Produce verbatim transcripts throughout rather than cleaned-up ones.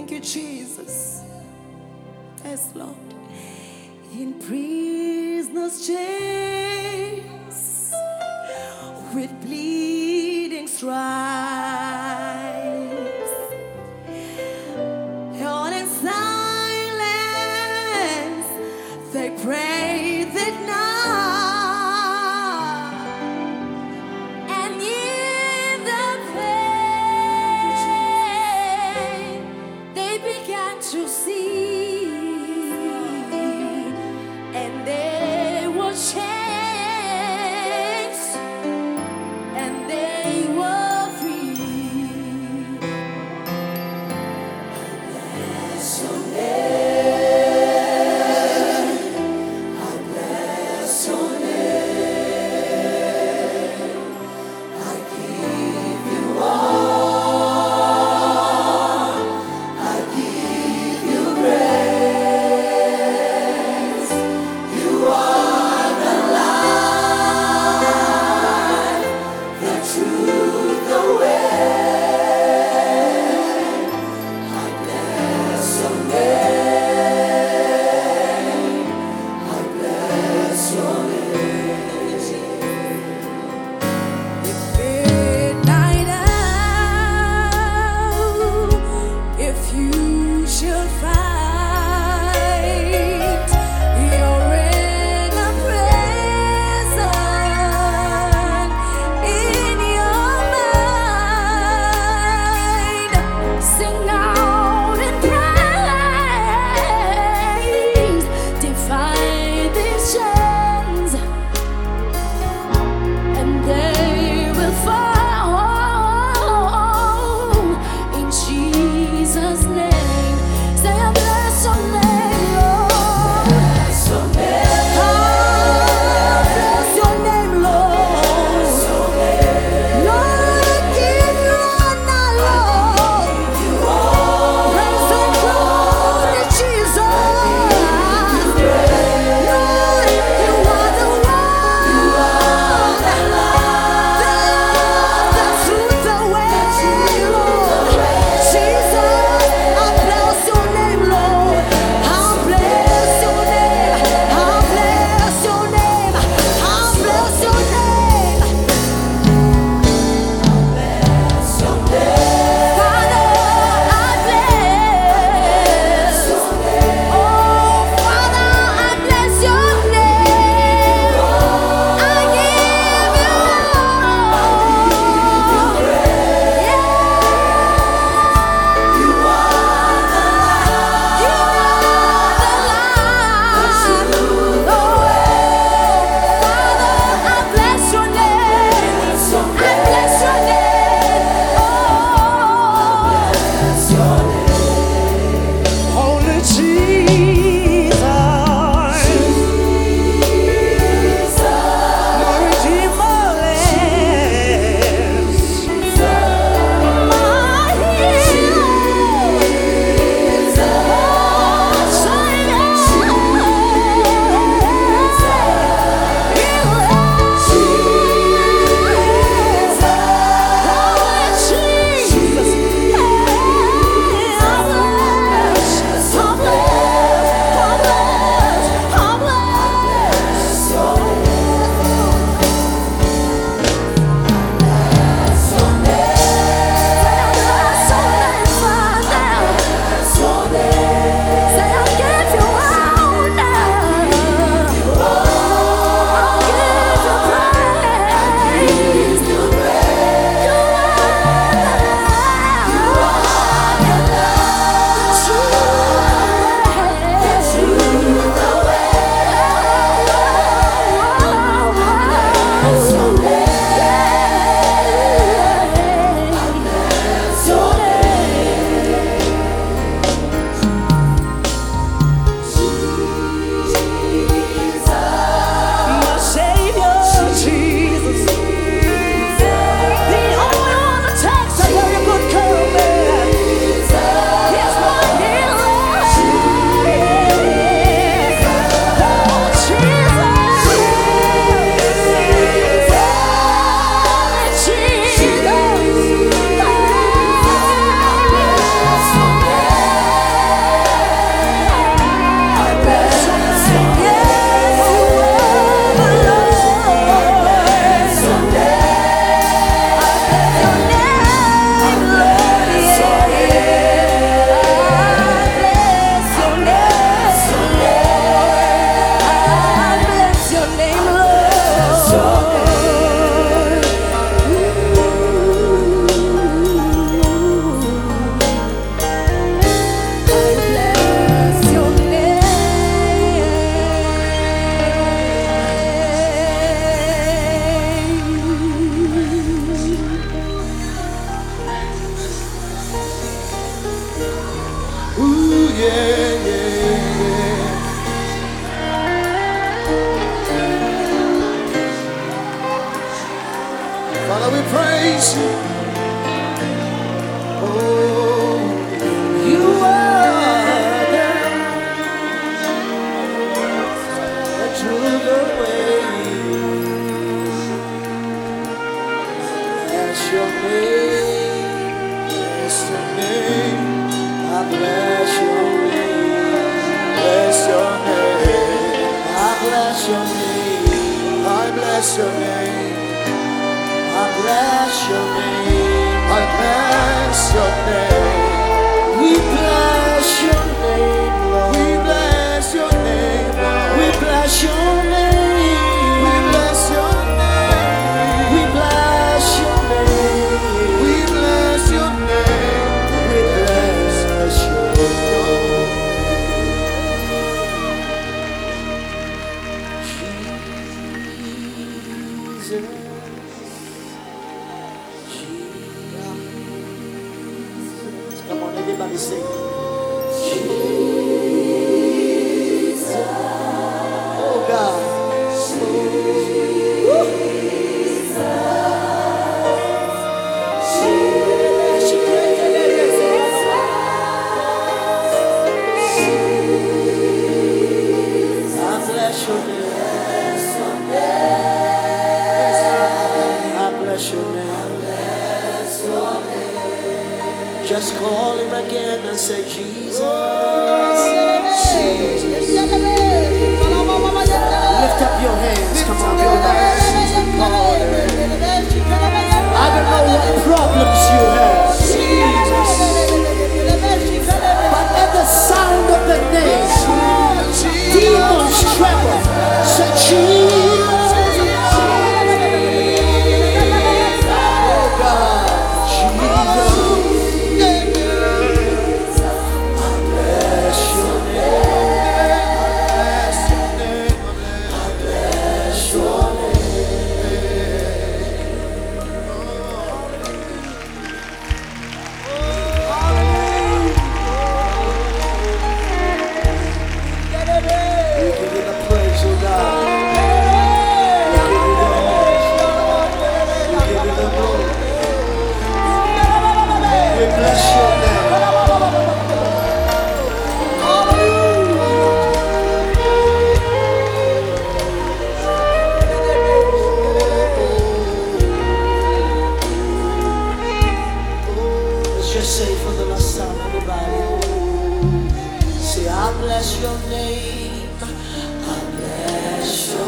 Thank you, Jesus. Yes, Lord. In prisoners' chains, with bleeding stripes, all in silence, they prayed that night, and in the pain, they began to see, and they were changed, and they were free. yeah, yeah. Father, we praise you. Oh, you are the truth, the way. Bless your name, bless your name. I bless your name, bless your name. I bless your name, I bless your name. I bless your name, I bless your name. We bless your name, Lord. We bless your name, Lord. We bless your name. We bless your name. We bless your name. We bless your name. We bless your name. Jesus. Come on, everybody sing. Jesus. Oh God. I bless your name. I bless your name. Just call him again and say, Jesus. Jesus. Lift up your hands. Come on, your hands. I don't know what problems you have. Jesus. But at the sound of the name, demons tremble. Say, Jesus. Oh God. Jesus. Say for the last time, everybody. Say, I bless your name. I bless your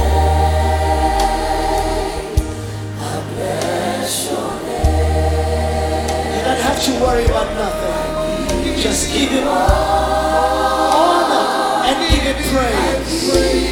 name. I bless your name. You don't have to worry about nothing. Just give him honor and give him praise.